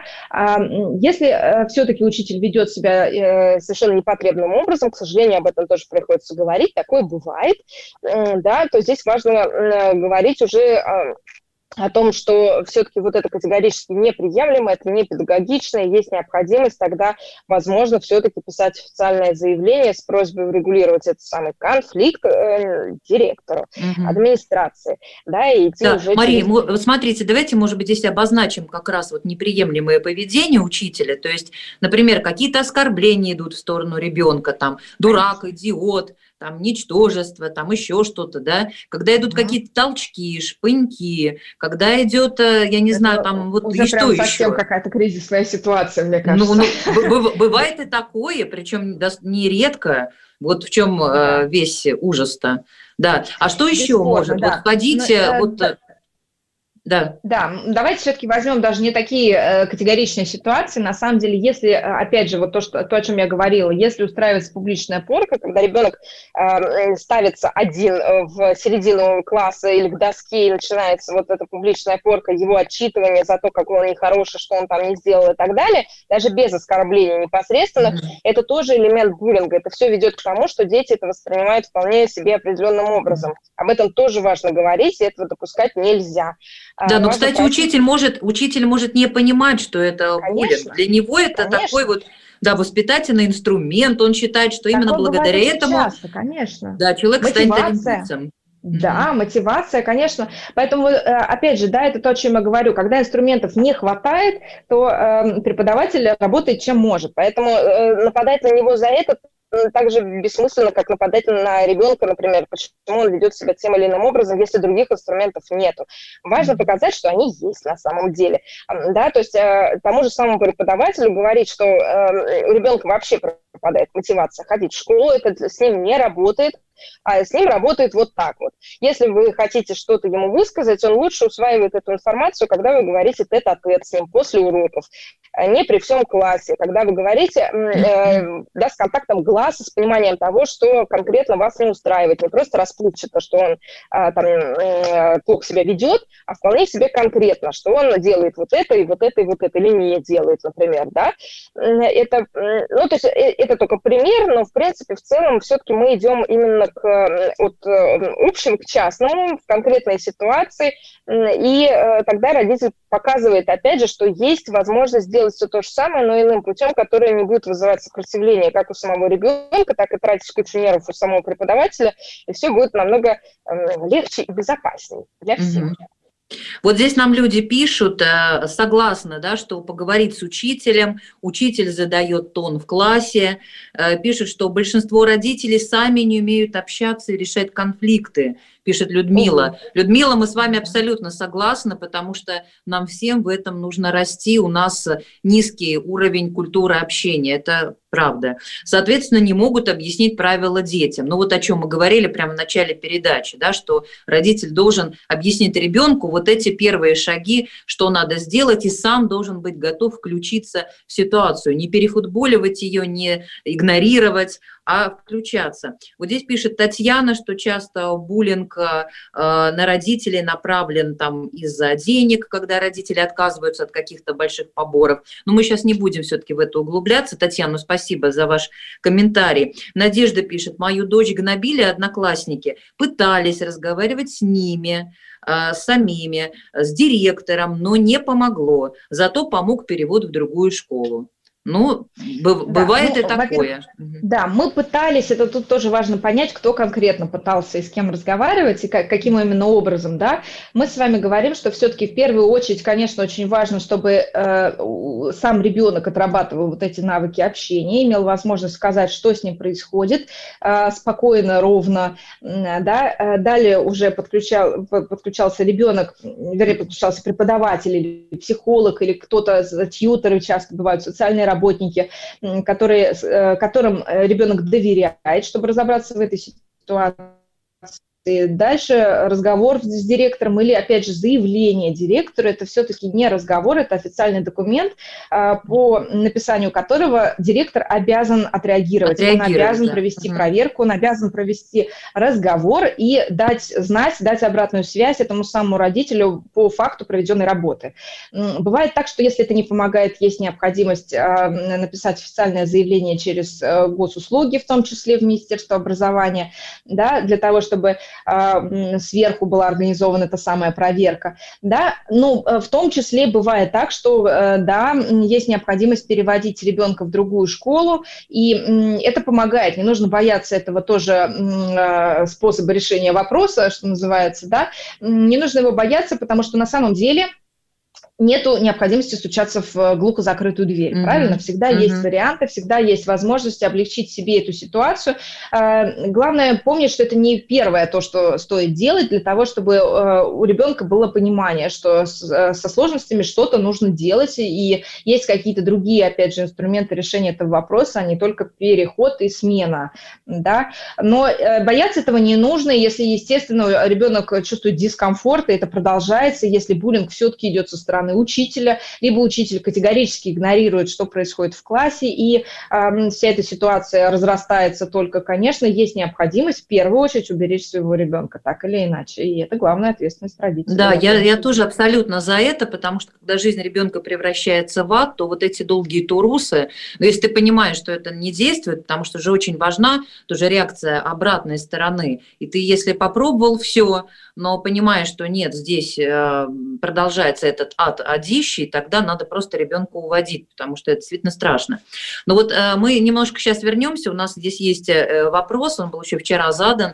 Если все-таки учитель ведет себя совершенно непотребным образом, к сожалению, об этом тоже приходится говорить, такое бывает, да, то здесь важно говорить уже о том, что все-таки вот это категорически неприемлемо, это не педагогично, и есть необходимость тогда, возможно, все-таки писать официальное заявление с просьбой урегулировать этот самый конфликт э, директору, угу. администрации, да, и идти да. уже... Мария, через... мы, смотрите, давайте, может быть, здесь обозначим как раз вот неприемлемое поведение учителя, то есть, например, какие-то оскорбления идут в сторону ребенка, там, дурак, идиот, там, ничтожество, там, еще что-то, да, когда идут mm-hmm. какие-то толчки, шпыньки, когда идет, я не это знаю, там, вот и что еще. Совсем какая-то кризисная ситуация, мне кажется. Ну, ну бывает и такое, причем нередко, вот в чем mm-hmm. весь ужас-то, да. А что еще Бесспорно, может? Да. Вот ходить, Но, вот... Э, Да. Да, давайте все-таки возьмем даже не такие э, категоричные ситуации. На самом деле, если, опять же, вот то, что, то, о чем я говорила, если устраивается публичная порка, когда ребенок э, ставится один в середину класса или к доске, и начинается вот эта публичная порка, его отчитывание за то, какой он нехороший, что он там не сделал и так далее, даже без оскорблений непосредственно, mm-hmm. это тоже элемент буллинга. Это все ведет к тому, что дети это воспринимают вполне себе определенным образом. Об этом тоже важно говорить, и этого допускать нельзя. Да, но, кстати, просить... учитель может, учитель может не понимать, что это буллинг. Для него это конечно. Такой вот, да, воспитательный инструмент. Он считает, что такое именно благодаря этому часто, конечно. Да, человек мотивация. Станет олимпийцем. Да, mm-hmm. мотивация, конечно. Поэтому, опять же, да, это то, о чем я говорю. Когда инструментов не хватает, то э, преподаватель работает чем может. Поэтому э, нападать на него за это так же бессмысленно, как нападать на ребенка, например, почему он ведет себя тем или иным образом, если других инструментов нету. Важно показать, что они есть на самом деле. Да, то есть э, тому же самому преподавателю говорить, что э, у ребенка вообще пропадает мотивация ходить в школу, это с ним не работает, а с ним работает вот так вот. Если вы хотите что-то ему высказать, он лучше усваивает эту информацию, когда вы говорите тет-а-тет с ним после уроков, не при всем классе, когда вы говорите э, да, с контактом глаз, с пониманием того, что конкретно вас не устраивает, не просто расплывчато, что он э, там, э, плохо себя ведет, а вполне себе конкретно, что он делает вот это и вот это и вот это, или не делает, например, да. Это, ну, то есть, это только пример, но, в принципе, в целом, все-таки мы идем именно к, от общего к частному, в конкретной ситуации, и э, тогда родитель показывает, опять же, что есть возможность сделать все то же самое, но иным путем, которое не будет вызывать сопротивление как у самого ребенка, так и тратить кучу нервов у самого преподавателя, и все будет намного э, легче и безопаснее для всех. Mm-hmm. Вот здесь нам люди пишут, согласны, да, что поговорить с учителем, учитель задает тон в классе, пишут, что большинство родителей сами не умеют общаться и решать конфликты, пишет Людмила. Угу. Людмила, мы с вами абсолютно согласны, потому что нам всем в этом нужно расти, у нас низкий уровень культуры общения, это правда. Соответственно, не могут объяснить правила детям. Ну вот о чем мы говорили прямо в начале передачи, да, что родитель должен объяснить ребенку вот эти первые шаги, что надо сделать, и сам должен быть готов включиться в ситуацию, не перефутболивать ее, не игнорировать, а включаться. Вот здесь пишет Татьяна, что часто буллинг э, на родителей направлен там из-за денег, когда родители отказываются от каких-то больших поборов. Но мы сейчас не будем все-таки в это углубляться. Татьяна, спасибо за ваш комментарий. Надежда пишет, мою дочь гнобили одноклассники, пытались разговаривать с ними, э, самими, с директором, но не помогло. Зато помог перевод в другую школу. Ну, бывает да, ну, и такое. Да, мы пытались, это тут тоже важно понять, кто конкретно пытался и с кем разговаривать, и как, каким именно образом, да. Мы с вами говорим, что все-таки в первую очередь, конечно, очень важно, чтобы э, сам ребенок отрабатывал вот эти навыки общения, имел возможность сказать, что с ним происходит, э, спокойно, ровно, э, да. Далее уже подключал, подключался ребенок, вернее, подключался преподаватель или психолог, или кто-то, тьюторы часто бывают, социальные работники, работники, которые, которым ребенок доверяет, чтобы разобраться в этой ситуации. Дальше разговор с директором или, опять же, заявление директору. Это все-таки не разговор, это официальный документ, по написанию которого директор обязан отреагировать. отреагировать он обязан да. провести угу. проверку, он обязан провести разговор и дать знать, дать обратную связь этому самому родителю по факту проведенной работы. Бывает так, что если это не помогает, есть необходимость написать официальное заявление через госуслуги, в том числе в Министерство образования, да, для того, чтобы сверху была организована эта самая проверка, да, ну, в том числе бывает так, что, да, есть необходимость переводить ребенка в другую школу, и это помогает, не нужно бояться этого тоже способа решения вопроса, что называется, да, не нужно его бояться, потому что на самом деле нету необходимости стучаться в глухо закрытую дверь, mm-hmm. правильно? Всегда mm-hmm. есть варианты, всегда есть возможность облегчить себе эту ситуацию. Главное помнить, что это не первое то, что стоит делать для того, чтобы у ребенка было понимание, что со сложностями что-то нужно делать, и есть какие-то другие, опять же, инструменты решения этого вопроса, а не только переход и смена, да? Но бояться этого не нужно, если, естественно, ребенок чувствует дискомфорт, и это продолжается, если буллинг все-таки идет со стороны учителя, либо учитель категорически игнорирует, что происходит в классе, и э, вся эта ситуация разрастается только, конечно, есть необходимость в первую очередь уберечь своего ребенка, так или иначе, и это главная ответственность родителей. Да, я, я тоже абсолютно за это, потому что когда жизнь ребенка превращается в ад, то вот эти долгие турусы, но если ты понимаешь, что это не действует, потому что же очень важна тоже реакция обратной стороны, и ты, если попробовал все, но понимаешь, что нет, здесь э, продолжается этот ад адищий, тогда надо просто ребенка уводить, потому что это действительно страшно. Но вот э, мы немножко сейчас вернемся, у нас здесь есть э, вопрос, он был еще вчера задан,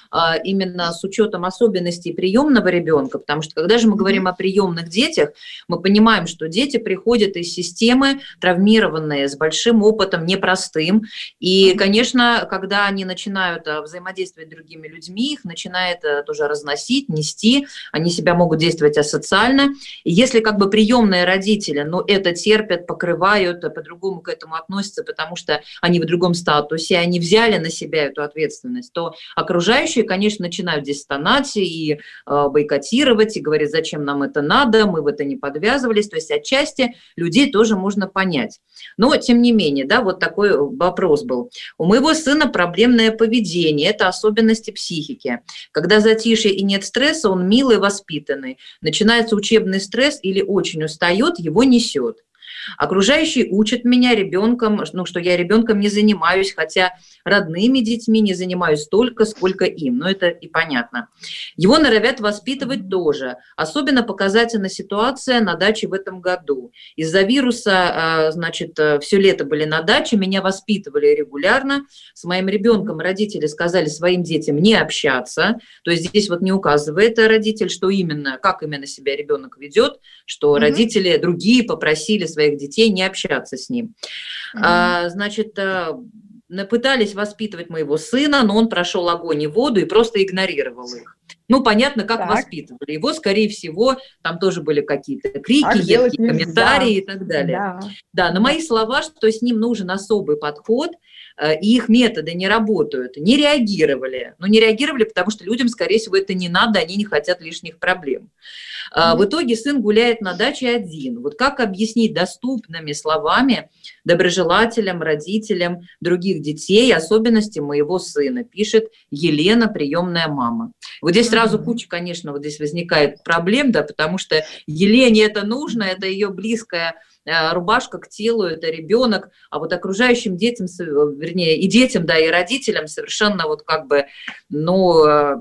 именно с учетом особенностей приемного ребенка, потому что когда же мы говорим о приемных детях, мы понимаем, что дети приходят из системы травмированные, с большим опытом, непростым, и, конечно, когда они начинают взаимодействовать с другими людьми, их начинает тоже разносить, нести, они себя могут действовать асоциально, и если как бы приемные родители, ну, это терпят, покрывают, по-другому к этому относятся, потому что они в другом статусе, они взяли на себя эту ответственность, то окружающие, конечно, начинают здесь стонать и э, бойкотировать, и говорить, зачем нам это надо, мы в это не подвязывались. То есть отчасти людей тоже можно понять. Но, тем не менее, да, вот такой вопрос был. У моего сына проблемное поведение, это особенности психики. Когда затишье и нет стресса, он милый, воспитанный. Начинается учебный стресс или очень устает, его несет. Окружающие учат меня ребенком, ну, что я ребенком не занимаюсь, хотя родными детьми не занимаюсь столько, сколько им. Но это и понятно. Его норовят воспитывать тоже. Особенно показательна ситуация на даче в этом году. Из-за вируса, значит, все лето были на даче, меня воспитывали регулярно. С моим ребенком родители сказали своим детям не общаться. То есть здесь вот не указывает родитель, что именно, как именно себя ребенок ведет, что mm-hmm. родители другие попросили своих детей не общаться с ним. Mm-hmm. А, значит, пытались воспитывать моего сына, но он прошел огонь и воду и просто игнорировал их. Ну, понятно, как так. воспитывали. Его, скорее всего, там тоже были какие-то крики, едкие комментарии и так далее. Да. да, на мои слова, что с ним нужен особый подход, и их методы не работают, не реагировали. Но не реагировали, потому что людям, скорее всего, это не надо, они не хотят лишних проблем. Mm-hmm. В итоге сын гуляет на даче один. Вот как объяснить доступными словами доброжелателям, родителям других детей особенности моего сына, пишет Елена, приемная мама. Вот здесь сразу mm-hmm. куча, конечно, вот здесь возникает проблем, да, потому что Елене это нужно, это ее близкая рубашка к телу, это ребенок, а вот окружающим детям, вернее, и детям, да, и родителям совершенно вот как бы, ну,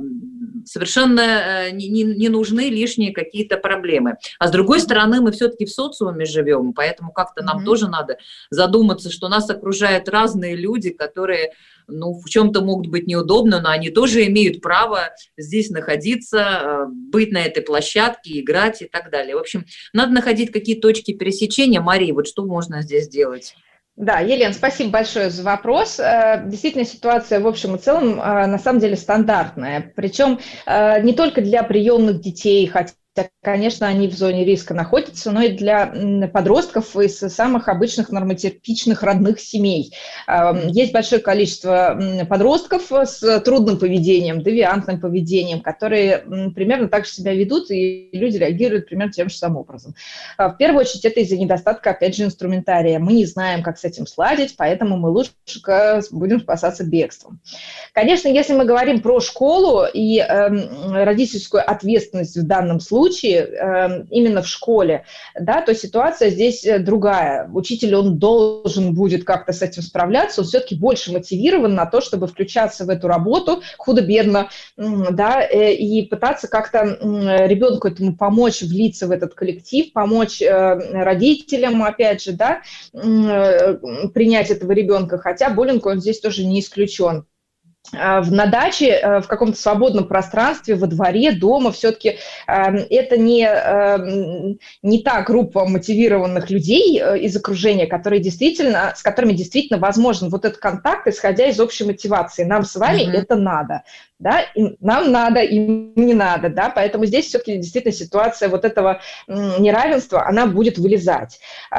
совершенно не, не нужны лишние какие-то проблемы. А с другой стороны, мы все-таки в социуме живем, поэтому как-то нам mm-hmm. тоже надо задуматься, что нас окружают разные люди, которые, ну, в чем-то могут быть неудобны, но они тоже имеют право здесь находиться, быть на этой площадке, играть и так далее. В общем, надо находить какие-то точки пересечения. Мария, вот что можно здесь сделать? Да, Елена, спасибо большое за вопрос. Действительно, ситуация в общем и целом на самом деле стандартная. Причем не только для приемных детей, хотя, конечно, они в зоне риска находятся, но и для подростков из самых обычных нормотипичных родных семей. Есть большое количество подростков с трудным поведением, девиантным поведением, которые примерно так же себя ведут, и люди реагируют примерно тем же самым образом. В первую очередь, это из-за недостатка, опять же, инструментария. Мы не знаем, как с этим сладить, поэтому мы лучше будем спасаться бегством. Конечно, если мы говорим про школу и родительскую ответственность в данном случае, именно в школе, да, то ситуация здесь другая. Учитель, он должен будет как-то с этим справляться, он все-таки больше мотивирован на то, чтобы включаться в эту работу худо-бедно, да, и пытаться как-то ребенку этому помочь влиться в этот коллектив, помочь родителям, опять же, да, принять этого ребенка, хотя буллинг, он здесь тоже не исключен. на даче, в каком-то свободном пространстве, во дворе, дома, все-таки это не, не та группа мотивированных людей из окружения, которые действительно, с которыми действительно возможен вот этот контакт, исходя из общей мотивации. Нам с вами mm-hmm. это надо. Да, и нам надо, им не надо, да, поэтому здесь все-таки действительно ситуация вот этого неравенства, она будет вылезать.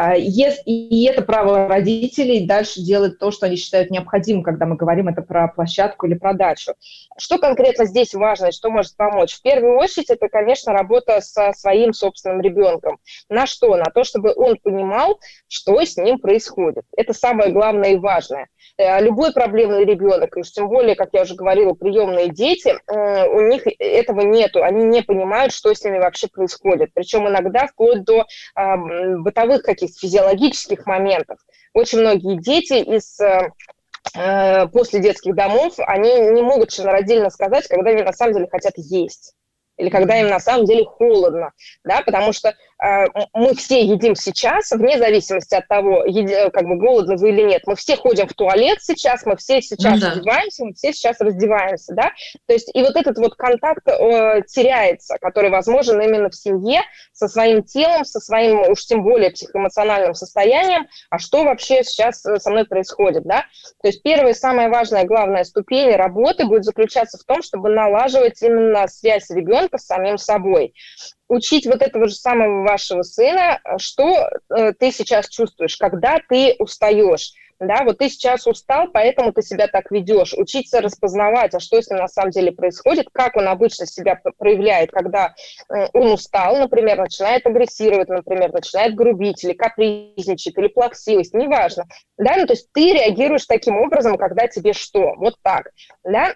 И это право родителей дальше делать то, что они считают необходимым, когда мы говорим это про площадку или про дачу. Что конкретно здесь важно, что может помочь? В первую очередь, это, конечно, работа со своим собственным ребенком. На что? На то, чтобы он понимал, что с ним происходит. Это самое главное и важное. Любой проблемный ребенок, и уж тем более, как я уже говорила, приемные дети, у них этого нету, они не понимают, что с ними вообще происходит. Причем иногда вплоть до а, бытовых каких-то физиологических моментов. Очень многие дети из... после детских домов, они не могут членораздельно сказать, когда они на самом деле хотят есть. Или когда им на самом деле холодно, да, потому что э, мы все едим сейчас, вне зависимости от того, еди, как бы голодны вы или нет. Мы все ходим в туалет сейчас, мы все сейчас ну, да. одеваемся, мы все сейчас раздеваемся, да. То есть и вот этот вот контакт э, теряется, который возможен именно в семье со своим телом, со своим уж тем более психоэмоциональным состоянием. А что вообще сейчас со мной происходит, да? То есть первая, самая важная, главная ступень работы будет заключаться в том, чтобы налаживать именно связь ребенка с самим собой. Учить вот этого же самого вашего сына, что э, ты сейчас чувствуешь, когда ты устаешь. Да, вот ты сейчас устал, поэтому ты себя так ведешь. Учиться распознавать, а что с ним на самом деле происходит, как он обычно себя проявляет, когда э, он устал, например, начинает агрессировать, например, начинает грубить, или капризничать, или плаксивость, неважно. Да, ну, то есть ты реагируешь таким образом, когда тебе что? Вот так. Да?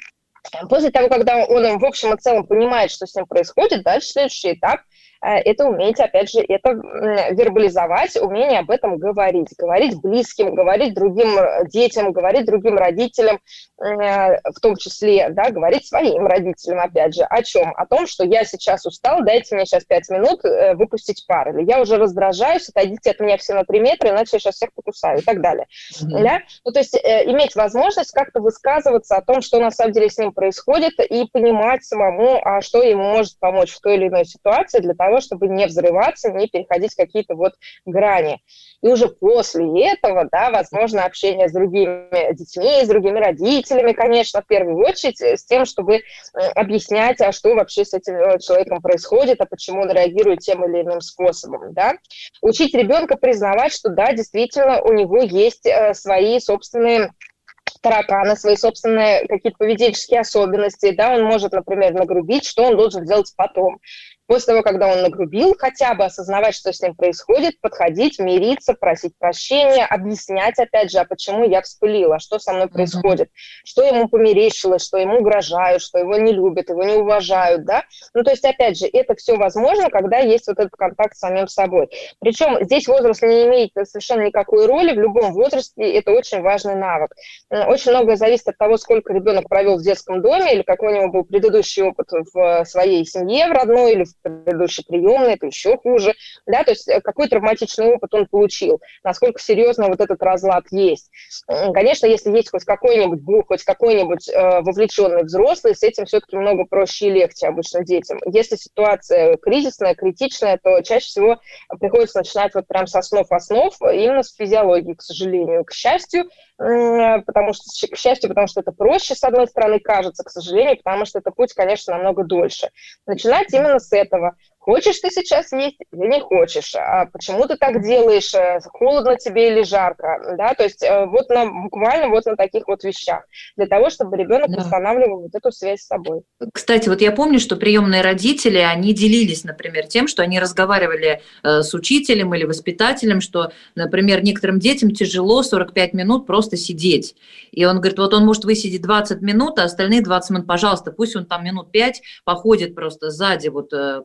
После того, когда он в общем и целом понимает, что с ним происходит, дальше следующий этап – это уметь, опять же, это вербализовать, умение об этом говорить. Говорить близким, говорить другим детям, говорить другим родителям, в том числе, да, говорить своим родителям, опять же. О чем? О том, что я сейчас устал, дайте мне сейчас пять минут выпустить пар. Или я уже раздражаюсь, отойдите от меня все на три метра, иначе я сейчас всех покусаю и так далее. Mm-hmm. Да? Ну, то есть иметь возможность как-то высказываться о том, что на самом деле с ним происходит, и понимать самому, а что ему может помочь в той или иной ситуации для того, чтобы не взрываться, не переходить какие-то вот грани. И уже после этого, да, возможно, общение с другими детьми, с другими родителями, конечно, в первую очередь, с тем, чтобы объяснять, а что вообще с этим человеком происходит, а почему он реагирует тем или иным способом, да. Учить ребенка признавать, что, да, действительно, у него есть свои собственные тараканы, свои собственные какие-то поведенческие особенности, да, он может, например, нагрубить, что он должен делать потом. После того, когда он нагрубил, хотя бы осознавать, что с ним происходит, подходить, мириться, просить прощения, объяснять, опять же, а почему я вспылила, что со мной mm-hmm. происходит, что ему померещилось, что ему угрожают, что его не любят, его не уважают, да. Ну, то есть, опять же, это все возможно, когда есть вот этот контакт с самим собой. Причем здесь возраст не имеет совершенно никакой роли, в любом возрасте это очень важный навык. Очень многое зависит от того, сколько ребенок провел в детском доме, или какой у него был предыдущий опыт в своей семье, в родной, или в предыдущей приемной, это еще хуже, да, то есть какой травматичный опыт он получил, насколько серьезно вот этот разлад есть. Конечно, если есть хоть какой-нибудь бух, хоть какой-нибудь э, вовлеченный взрослый, с этим все-таки много проще и легче обычно детям. Если ситуация кризисная, критичная, то чаще всего приходится начинать вот прям с основ-основ, именно с физиологии, к сожалению. К счастью, э, потому что, к счастью, потому что это проще, с одной стороны, кажется, к сожалению, потому что это путь, конечно, намного дольше. Начинать именно с этого. Хочешь ты сейчас есть или не хочешь? А почему ты так делаешь? Холодно тебе или жарко? Да, то есть вот на, буквально вот на таких вот вещах. Для того, чтобы ребенок да. устанавливал вот эту связь с собой. Кстати, вот я помню, что приемные родители, они делились, например, тем, что они разговаривали с учителем или воспитателем, что, например, некоторым детям тяжело сорок пять минут просто сидеть. И он говорит, вот он может высидеть двадцать минут, а остальные двадцать минут, пожалуйста, пусть он там минут пять походит просто сзади, вот как бы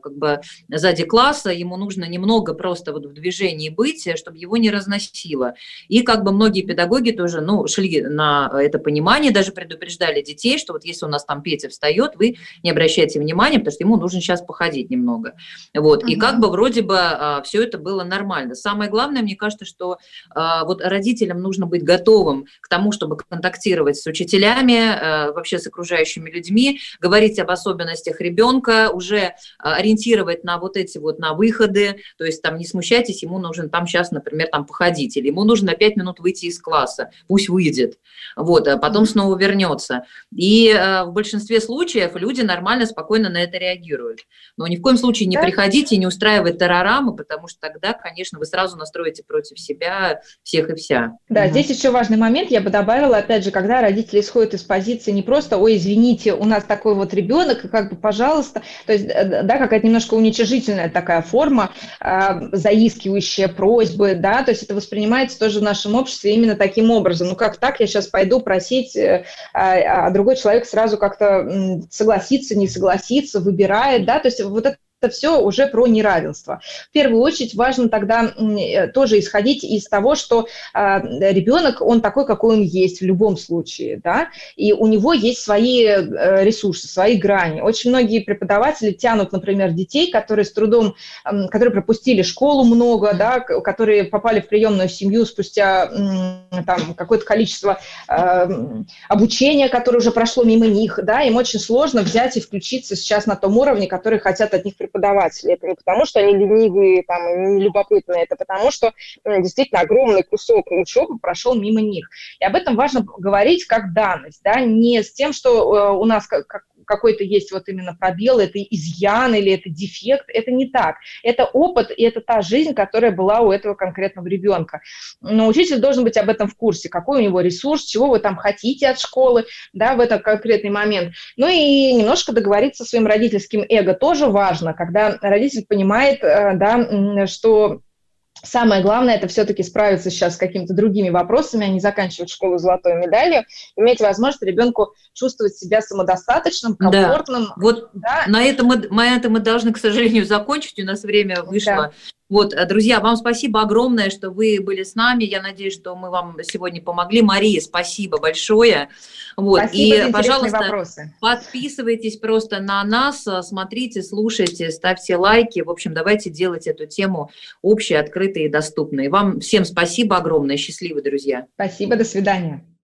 сзади класса, ему нужно немного просто вот в движении быть, чтобы его не разносило. И как бы многие педагоги тоже, ну, шли на это понимание, даже предупреждали детей, что вот если у нас там Петя встает, вы не обращайте внимания, потому что ему нужно сейчас походить немного. Вот. Uh-huh. И как бы вроде бы а, все это было нормально. Самое главное, мне кажется, что а, вот родителям нужно быть готовым к тому, чтобы контактировать с учителями, а, вообще с окружающими людьми, говорить об особенностях ребенка, уже а, ориентировать на вот эти вот на выходы, то есть там не смущайтесь, ему нужно там сейчас, например, там походить, или ему нужно на пять минут выйти из класса, пусть выйдет, вот, а потом снова вернется. И а, в большинстве случаев люди нормально, спокойно на это реагируют. Но ни в коем случае не приходите и не устраивать тарарамы, потому что тогда, конечно, вы сразу настроите против себя всех и вся. Да, угу. Здесь еще важный момент, я бы добавила, опять же, когда родители исходят из позиции не просто «Ой, извините, у нас такой вот ребенок, и как бы, пожалуйста», то есть, да, какая-то немножко уничижительная такая форма, э, заискивающая просьбы, да, то есть это воспринимается тоже в нашем обществе именно таким образом. Ну как так, я сейчас пойду просить, э, а другой человек сразу как-то согласится, не согласится, выбирает, да, то есть вот это это все уже про неравенство. В первую очередь важно тогда тоже исходить из того, что ребенок, он такой, какой он есть в любом случае, да, и у него есть свои ресурсы, свои грани. Очень многие преподаватели тянут, например, детей, которые с трудом, которые пропустили школу много, да, которые попали в приемную семью спустя там, какое-то количество обучения, которое уже прошло мимо них, да, им очень сложно взять и включиться сейчас на том уровне, который хотят от них преподаватели. Это не потому, что они ленивые, там, не любопытные, это потому, что ну, действительно огромный кусок учебы прошел мимо них. И об этом важно говорить как данность, да, не с тем, что э, у нас как, как какой-то есть вот именно пробел, это изъян или это дефект, это не так. Это опыт и это та жизнь, которая была у этого конкретного ребенка. Но учитель должен быть об этом в курсе, какой у него ресурс, чего вы там хотите от школы, да, в этот конкретный момент. Ну и немножко договориться со своим родительским эго тоже важно, когда родитель понимает, да, что самое главное – это все-таки справиться сейчас с какими-то другими вопросами, а не заканчивать школу золотой медалью, иметь возможность ребенку чувствовать себя самодостаточным, комфортным. Да. Вот да. На, этом мы, на этом мы должны, к сожалению, закончить. У нас время вышло. Да. Вот, друзья, вам спасибо огромное, что вы были с нами. Я надеюсь, что мы вам сегодня помогли. Мария, спасибо большое. Вот. Спасибо. И, пожалуйста, вопросы. Подписывайтесь просто на нас, смотрите, слушайте, ставьте лайки. В общем, давайте делать эту тему общей, открытой и доступной. Вам всем спасибо огромное. Счастливы, друзья. Спасибо, до свидания.